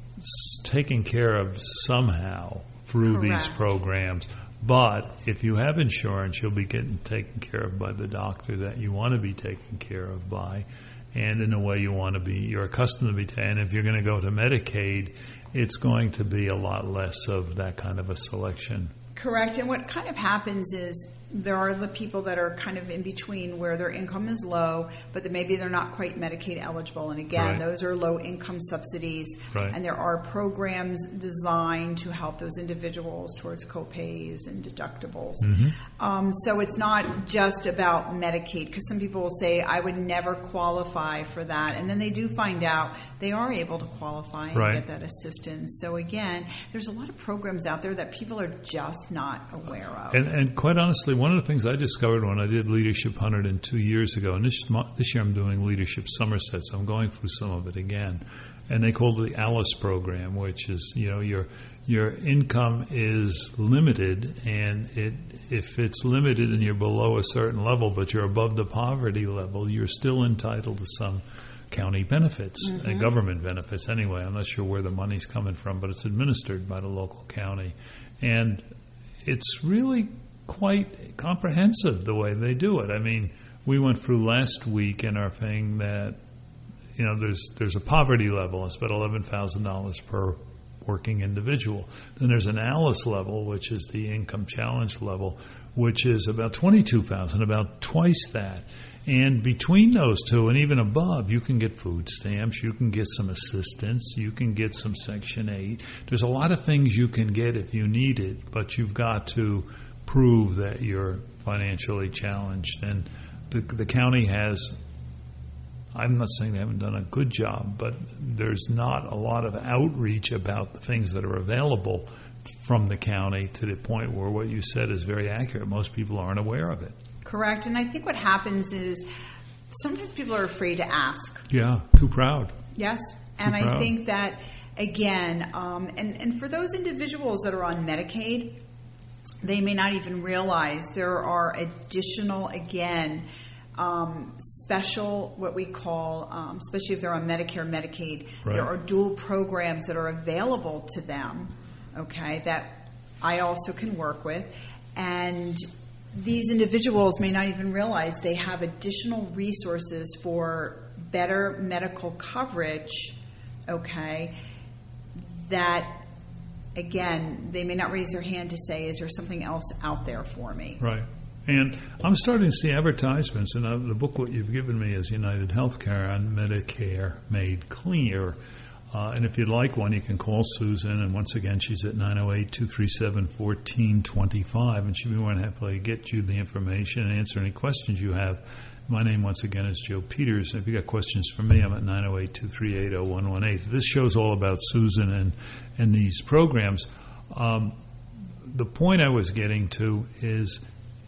G: taken care of somehow through these programs. But if you have insurance, you'll be getting taken care of by the doctor that you want to be taken care of by, and in a way you're accustomed to be taken. And if you're going to go to Medicaid, it's going to be a lot less of that kind of a selection.
L: Correct. And what kind of happens is there are the people that are kind of in between where their income is low, but then maybe they're not quite Medicaid eligible. And again, those are low income subsidies. Right. And there are programs designed to help those individuals towards copays and deductibles. Mm-hmm. So it's not just about Medicaid, because some people will say, I would never qualify for that. And then they do find out they are able to qualify and get that assistance. So again, there's a lot of programs out there that people are just not aware of.
G: And quite honestly, one of the things I discovered when I did Leadership 102 years ago, and this year I'm doing Leadership Somerset, so I'm going through some of it again, and they called it the ALICE program, which is, your income is limited, and if it's limited and you're below a certain level, but you're above the poverty level, you're still entitled to some county benefits, and government benefits anyway. I'm not sure where the money's coming from, but it's administered by the local county. And it's really quite comprehensive the way they do it. I mean, we went through last week in our thing that, there's a poverty level. It's about $11,000 per working individual. Then there's an ALICE level, which is the income challenge level, which is about $22,000, about twice that. And between those two and even above, you can get food stamps, you can get some assistance, you can get some Section 8. There's a lot of things you can get if you need it, but you've got to prove that you're financially challenged. And the county has, I'm not saying they haven't done a good job, but there's not a lot of outreach about the things that are available from the county to the point where what you said is very accurate. Most people aren't aware of it.
L: Correct. And I think what happens is sometimes people are afraid to ask.
G: Yeah, too proud.
L: Yes. And I think that, again, and for those individuals that are on Medicaid, they may not even realize there are additional, again, special, what we call, especially if they're on Medicare, Medicaid, there are dual programs that are available to them, okay, that I also can work with. And these individuals may not even realize they have additional resources for better medical coverage, okay, that, again, they may not raise their hand to say, is there something else out there for me?
G: Right. And I'm starting to see advertisements, and the booklet you've given me is United Healthcare on Medicare Made Clear. And if you'd like one, you can call Susan. And once again, she's at 908-237-1425. And she'll be more than happy to get you the information and answer any questions you have. My name, once again, is Joe Peters. And if you've got questions for me, I'm at 908-238-0118. This show's all about Susan and these programs. The point I was getting to is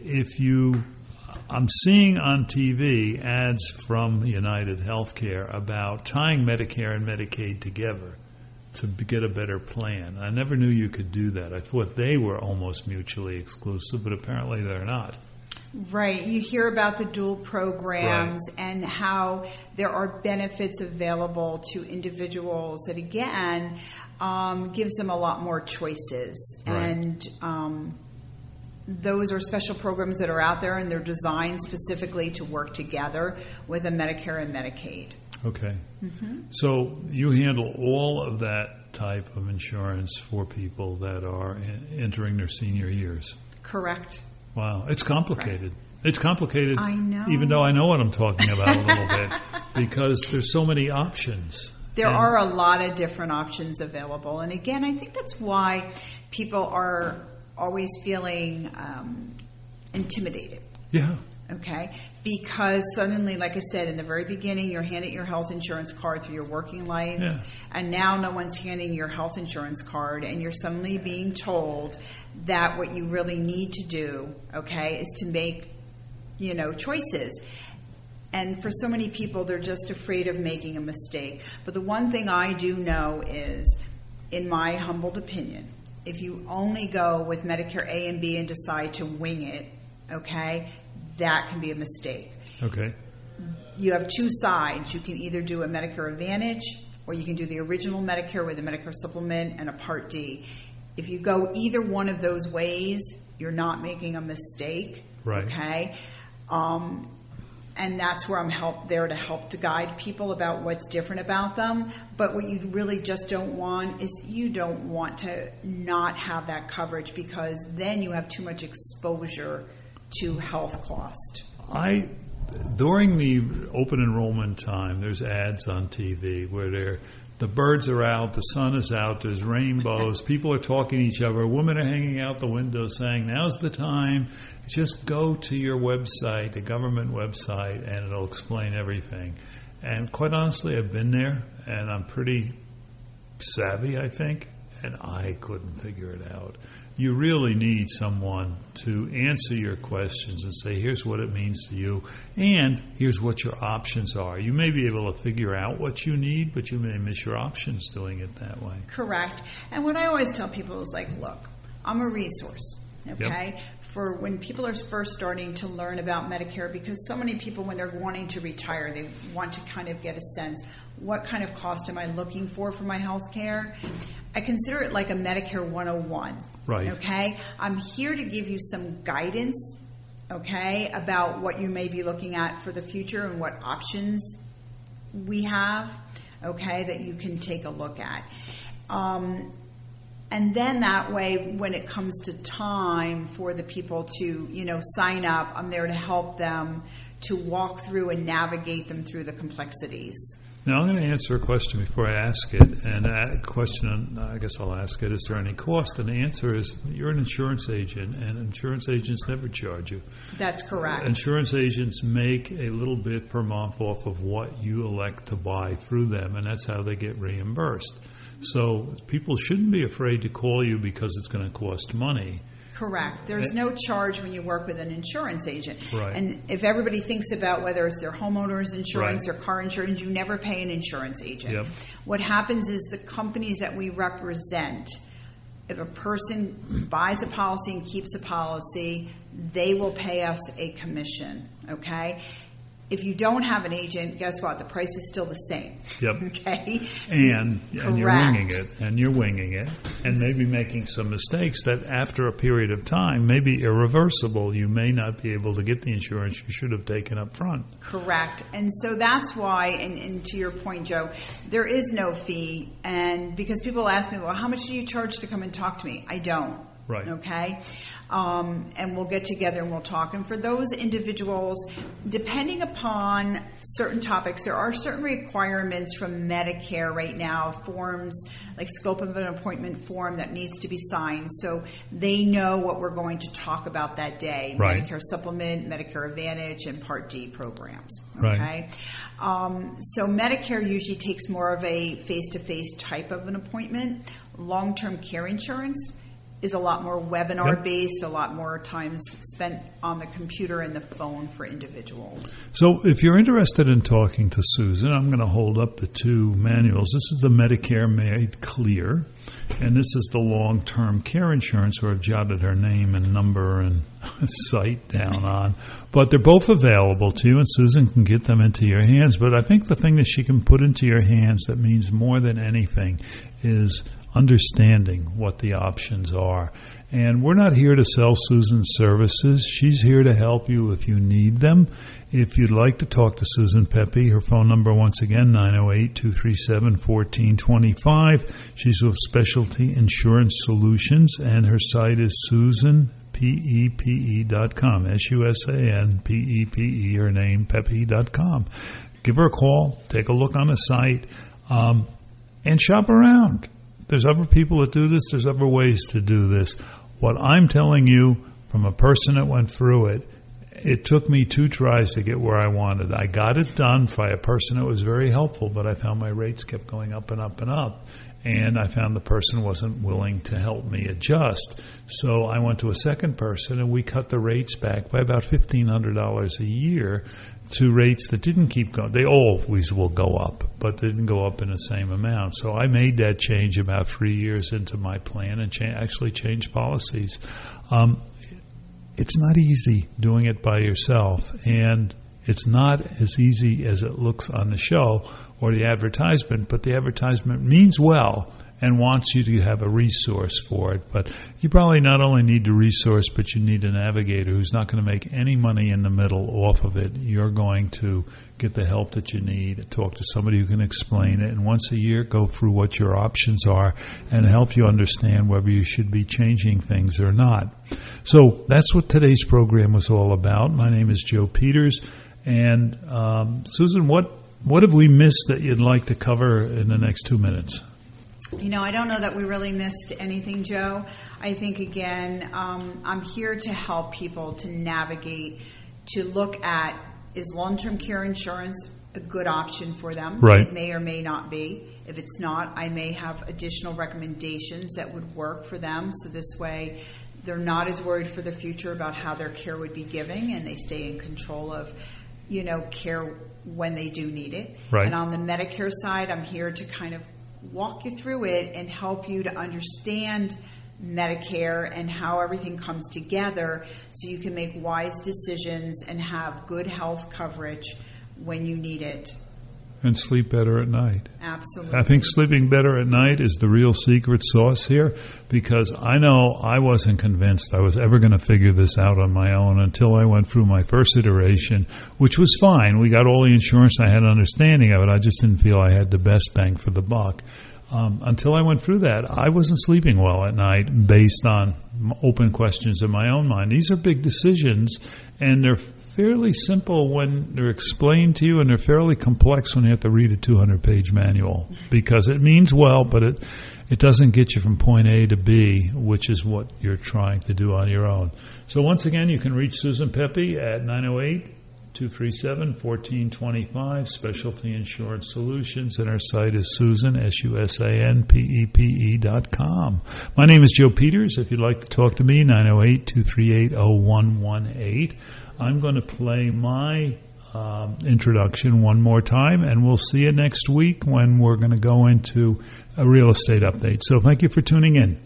G: I'm seeing on TV ads from United Healthcare about tying Medicare and Medicaid together to get a better plan. I never knew you could do that. I thought they were almost mutually exclusive, but apparently they're not.
L: Right. You hear about the dual programs and how there are benefits available to individuals that, again, gives them a lot more choices. And those are special programs that are out there, and they're designed specifically to work together with a Medicare and Medicaid.
G: Okay. So you handle all of that type of insurance for people that are entering their senior years?
L: Correct.
G: Wow. It's complicated. It's complicated.
L: I know.
G: Even though I know what I'm talking about a little bit, because there's so many options.
L: There are a lot of different options available. And again, I think that's why people are always feeling intimidated.
G: Yeah.
L: Okay? Because suddenly, like I said, in the very beginning, you're handed your health insurance card through your working life.
G: Yeah.
L: And now no one's handing your health insurance card, and you're suddenly being told that what you really need to do, okay, is to make, choices. And for so many people, they're just afraid of making a mistake. But the one thing I do know is, in my humbled opinion, if you only go with Medicare A and B and decide to wing it, okay, that can be a mistake.
G: Okay.
L: You have two sides. You can either do a Medicare Advantage, or you can do the original Medicare with a Medicare Supplement and a Part D. If you go either one of those ways, you're not making a mistake.
G: Right.
L: Okay? And that's where I'm there to help to guide people about what's different about them. But what you really just don't want is you don't want to not have that coverage, because then you have too much exposure to health cost.
G: During the open enrollment time, there's ads on TV where the birds are out, the sun is out, there's rainbows, people are talking to each other, women are hanging out the window saying, now's the time, just go to your website, the government website, and it'll explain everything. And quite honestly, I've been there, and I'm pretty savvy, I think, and I couldn't figure it out. You really need someone to answer your questions and say, here's what it means to you, and here's what your options are. You may be able to figure out what you need, but you may miss your options doing it that way.
L: Correct. And what I always tell people is look, I'm a resource, okay? Yep. For when people are first starting to learn about Medicare, because so many people, when they're wanting to retire, they want to kind of get a sense, what kind of cost am I looking for my health care? I consider it like a Medicare 101.
G: Right.
L: Okay? I'm here to give you some guidance, okay, about what you may be looking at for the future and what options we have, okay, that you can take a look at. And then that way, when it comes to time for the people to, sign up, I'm there to help them to walk through and navigate them through the complexities.
G: Now, I'm going to answer a question before I ask it. And a question, I guess I'll ask it, is there any cost? And the answer is, you're an insurance agent, and insurance agents never charge you.
L: That's correct.
G: Insurance agents make a little bit per month off of what you elect to buy through them, and that's how they get reimbursed. So people shouldn't be afraid to call you because it's going to cost money.
L: Correct. There's no charge when you work with an insurance agent.
G: Right.
L: And if everybody thinks about whether it's their homeowner's insurance
G: right.
L: or car insurance, you never pay an insurance agent.
G: Yep.
L: What happens is the companies that we represent, if a person buys a policy and keeps a policy, they will pay us a commission, okay? If you don't have an agent, guess what? The price is still the same.
G: Yep.
L: Okay?
G: And you're winging it, and maybe making some mistakes that after a period of time may be irreversible. You may not be able to get the insurance you should have taken up front.
L: Correct. And so that's why, and to your point, Joe, there is no fee. And because people ask me, well, how much do you charge to come and talk to me? I don't.
G: Right.
L: Okay? And we'll get together and we'll talk. And for those individuals, depending upon certain topics, there are certain requirements from Medicare right now, forms like scope of an appointment form that needs to be signed so they know what we're going to talk about that day.
G: Right.
L: Medicare Supplement, Medicare Advantage, and Part D programs.
G: Okay?
L: Right. So Medicare usually takes more of a face-to-face type of an appointment. Long-term care insurance is a lot more webinar-based, a lot more times spent on the computer and the phone for individuals.
G: So if you're interested in talking to Susan, I'm going to hold up the two manuals. This is the Medicare Made Clear, and this is the long-term care insurance, where I've jotted her name and number and site down on. But they're both available to you, and Susan can get them into your hands. But I think the thing that she can put into your hands that means more than anything is understanding what the options are. And we're not here to sell Susan's services. She's here to help you if you need them. If you'd like to talk to Susan Pepe, her phone number, once again, 908-237-1425. She's with Specialty Insurance Solutions, and her site is SusanPepe.com, SusanPepe, her name, Pepe.com. Give her a call. Take a look on the site. And shop around. There's other people that do this. There's other ways to do this. What I'm telling you from a person that went through it, it took me 2 tries to get where I wanted. I got it done by a person that was very helpful, but I found my rates kept going up and up and up. And I found the person wasn't willing to help me adjust. So I went to a second person, and we cut the rates back by about $1,500 a year to rates that didn't keep going. They always will go up, but they didn't go up in the same amount. So I made that change about 3 years into my plan and actually changed policies. It's not easy doing it by yourself, and it's not as easy as it looks on the show or the advertisement, but the advertisement means well and wants you to have a resource for it. But you probably not only need the resource, but you need a navigator who's not going to make any money in the middle off of it. You're going to get the help that you need, talk to somebody who can explain it, and once a year go through what your options are and help you understand whether you should be changing things or not. So that's what today's program was all about. My name is Joe Peters. And Susan, what have we missed that you'd like to cover in the next 2 minutes?
L: I don't know that we really missed anything, Joe. I think, again, I'm here to help people to navigate, to look at, is long-term care insurance a good option for them?
G: Right.
L: It may or may not be. If it's not, I may have additional recommendations that would work for them. So this way, they're not as worried for the future about how their care would be given, and they stay in control of care when they do need it.
G: Right.
L: And on the Medicare side, I'm here to kind of walk you through it and help you to understand Medicare and how everything comes together so you can make wise decisions and have good health coverage when you need it.
G: And sleep better at night.
L: Absolutely.
G: I think sleeping better at night is the real secret sauce here, because I know I wasn't convinced I was ever going to figure this out on my own until I went through my first iteration, which was fine. We got all the insurance. I had an understanding of it. I just didn't feel I had the best bang for the buck. Until I went through that, I wasn't sleeping well at night based on open questions in my own mind. These are big decisions, and they're fairly simple when they're explained to you, and they're fairly complex when you have to read a 200-page manual, because it means well, but it doesn't get you from point A to B, which is what you're trying to do on your own. So once again, you can reach Susan Pepe at 908-237-1425, Specialty Insurance Solutions, and our site is Susan, SUSANPEPE.com. My name is Joe Peters. If you'd like to talk to me, 908-238-0118. I'm going to play my introduction one more time, and we'll see you next week when we're going to go into a real estate update. So thank you for tuning in.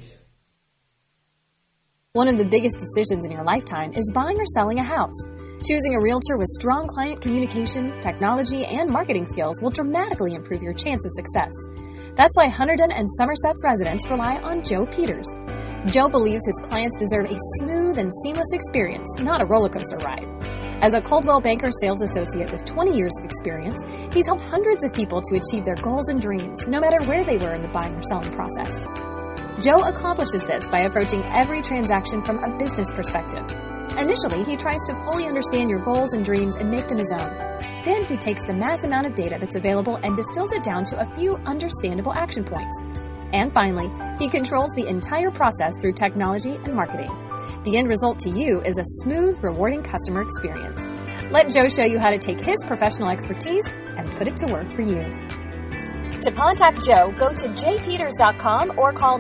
K: One of the biggest decisions in your lifetime is buying or selling a house. Choosing a realtor with strong client communication, technology, and marketing skills will dramatically improve your chance of success. That's why Hunterdon and Somerset's residents rely on Joe Peters. Joe believes his clients deserve a smooth and seamless experience, not a roller coaster ride. As a Coldwell Banker sales associate with 20 years of experience, he's helped hundreds of people to achieve their goals and dreams, no matter where they were in the buying or selling process. Joe accomplishes this by approaching every transaction from a business perspective. Initially, he tries to fully understand your goals and dreams and make them his own. Then he takes the mass amount of data that's available and distills it down to a few understandable action points. And finally, he controls the entire process through technology and marketing. The end result to you is a smooth, rewarding customer experience. Let Joe show you how to take his professional expertise and put it to work for you. To contact Joe, go to jpeters.com or call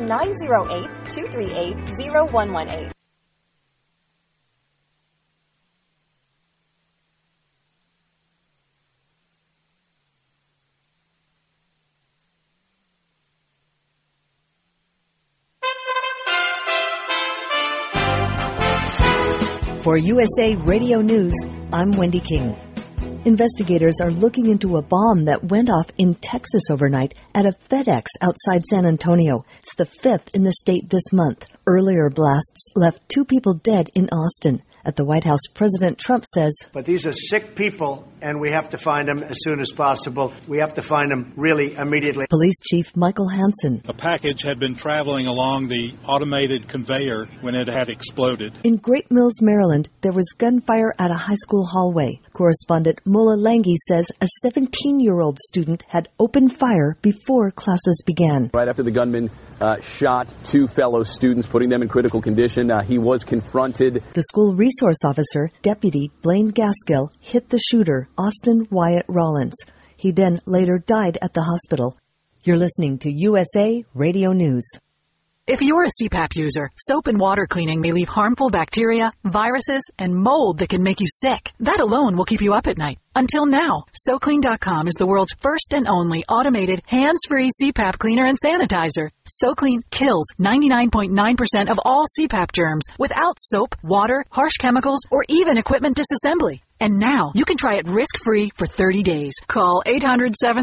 K: 908-238-0118.
C: For USA Radio News, I'm Wendy King. Investigators are looking into a bomb that went off in Texas overnight at a FedEx outside San Antonio. It's the 5th in the state this month. Earlier blasts left 2 people dead in Austin. At the White House, President Trump says,
M: "But these are sick people, and we have to find them as soon as possible. We have to find them really immediately.
C: Police Chief Michael Hansen.
N: A package had been traveling along the automated conveyor when it had exploded.
C: In Great Mills, Maryland, there was gunfire at a high school hallway. Correspondent Mola Langi says a 17-year-old student had opened fire before classes began.
O: Right after the gunman shot two fellow students, putting them in critical condition, he was confronted.
C: The school resource officer, Deputy Blaine Gaskill, hit the shooter, Austin Wyatt Rollins. He then later died at the hospital. You're listening to USA Radio News.
P: If you're a CPAP user, soap and water cleaning may leave harmful bacteria, viruses, and mold that can make you sick. That alone will keep you up at night. Until now, SoClean.com is the world's first and only automated, hands-free CPAP cleaner and sanitizer. SoClean kills 99.9% of all CPAP germs without soap, water, harsh chemicals, or even equipment disassembly. And now, you can try it risk-free for 30 days. Call 800-7